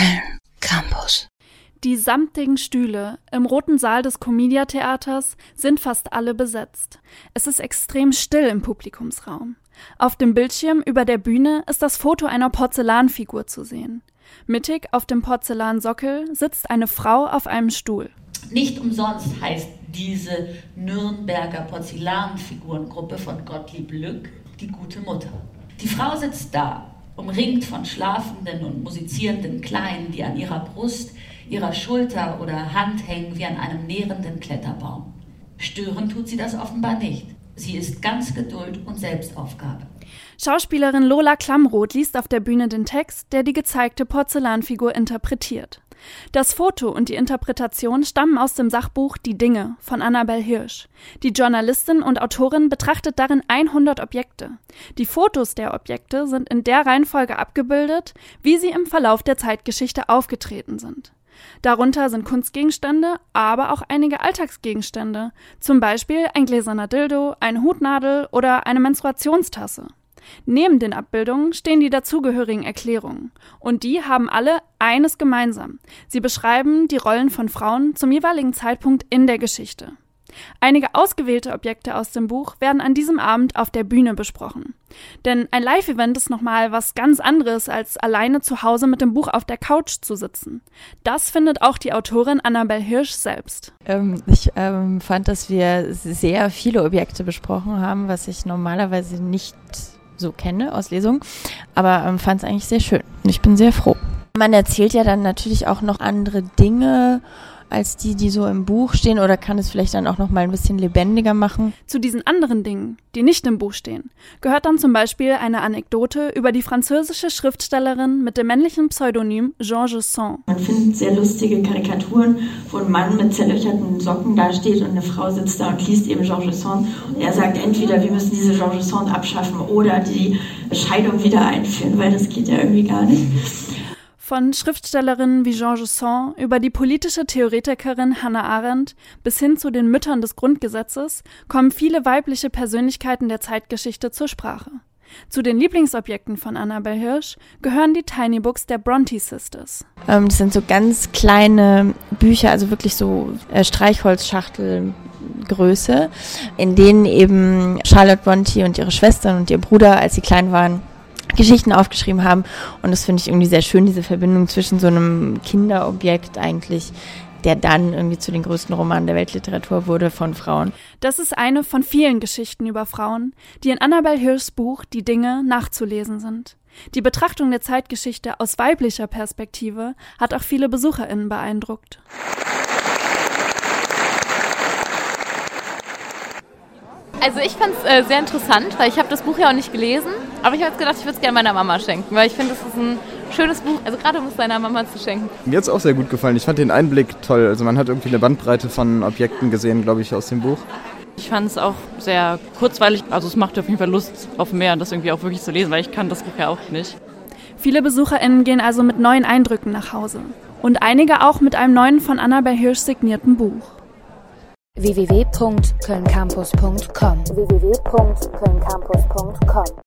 Köln Campus. Die samtigen Stühle im Roten Saal des Comedia-Theaters sind fast alle besetzt. Es ist extrem still im Publikumsraum. Auf dem Bildschirm über der Bühne ist das Foto einer Porzellanfigur zu sehen. Mittig auf dem Porzellansockel sitzt eine Frau auf einem Stuhl. Nicht umsonst heißt diese Nürnberger Porzellanfigurengruppe von Gottlieb Lück die gute Mutter. Die Frau sitzt da, umringt von schlafenden und musizierenden Kleinen, die an ihrer Brust, ihrer Schulter oder Hand hängen wie an einem nährenden Kletterbaum. Stören tut sie das offenbar nicht. Sie ist ganz Geduld und Selbstaufgabe. Schauspielerin Lola Klamroth liest auf der Bühne den Text, der die gezeigte Porzellanfigur interpretiert. Das Foto und die Interpretation stammen aus dem Sachbuch Die Dinge von Annabel Hirsch. Die Journalistin und Autorin betrachtet darin 100 Objekte. Die Fotos der Objekte sind in der Reihenfolge abgebildet, wie sie im Verlauf der Zeitgeschichte aufgetreten sind. Darunter sind Kunstgegenstände, aber auch einige Alltagsgegenstände, zum Beispiel ein gläserner Dildo, eine Hutnadel oder eine Menstruationstasse. Neben den Abbildungen stehen die dazugehörigen Erklärungen. Und die haben alle eines gemeinsam. Sie beschreiben die Rollen von Frauen zum jeweiligen Zeitpunkt in der Geschichte. Einige ausgewählte Objekte aus dem Buch werden an diesem Abend auf der Bühne besprochen. Denn ein Live-Event ist nochmal was ganz anderes, als alleine zu Hause mit dem Buch auf der Couch zu sitzen. Das findet auch die Autorin Annabel Hirsch selbst. Ich fand, dass wir sehr viele Objekte besprochen haben, was ich normalerweise nicht so kenne aus Lesungen, aber fand es eigentlich sehr schön. Und ich bin sehr froh. Man erzählt ja dann natürlich auch noch andere Dinge als die so im Buch stehen, oder kann es vielleicht dann auch noch mal ein bisschen lebendiger machen? Zu diesen anderen Dingen, die nicht im Buch stehen, gehört dann zum Beispiel eine Anekdote über die französische Schriftstellerin mit dem männlichen Pseudonym Jean Gesson. Man findet sehr lustige Karikaturen, wo ein Mann mit zerlöcherten Socken dasteht und eine Frau sitzt da und liest eben Jean Gesson. Und er sagt entweder, wir müssen diese Jean Gesson abschaffen oder die Scheidung wieder einführen, weil das geht ja irgendwie gar nicht. Von Schriftstellerinnen wie Jean Gesson über die politische Theoretikerin Hannah Arendt bis hin zu den Müttern des Grundgesetzes kommen viele weibliche Persönlichkeiten der Zeitgeschichte zur Sprache. Zu den Lieblingsobjekten von Annabel Hirsch gehören die Tiny Books der Bronte Sisters. Das sind so ganz kleine Bücher, also wirklich so Streichholzschachtelgröße, in denen eben Charlotte Bronte und ihre Schwestern und ihr Bruder, als sie klein waren, Geschichten aufgeschrieben haben. Und das finde ich irgendwie sehr schön, diese Verbindung zwischen so einem Kinderobjekt eigentlich, der dann irgendwie zu den größten Romanen der Weltliteratur wurde, von Frauen. Das ist eine von vielen Geschichten über Frauen, die in Annabel Hirschs Buch Die Dinge nachzulesen sind. Die Betrachtung der Zeitgeschichte aus weiblicher Perspektive hat auch viele BesucherInnen beeindruckt. Also ich fand es sehr interessant, weil ich habe das Buch ja auch nicht gelesen, aber ich habe jetzt gedacht, ich würde es gerne meiner Mama schenken, weil ich finde, es ist ein schönes Buch, also gerade um es deiner Mama zu schenken. Mir hat es auch sehr gut gefallen. Ich fand den Einblick toll. Also man hat irgendwie eine Bandbreite von Objekten gesehen, glaube ich, aus dem Buch. Ich fand es auch sehr kurzweilig, also es macht auf jeden Fall Lust auf mehr, das irgendwie auch wirklich zu lesen, weil ich kann das Buch ja auch nicht. Viele BesucherInnen gehen also mit neuen Eindrücken nach Hause und einige auch mit einem neuen von Annabel Hirsch signierten Buch. www.kölncampus.com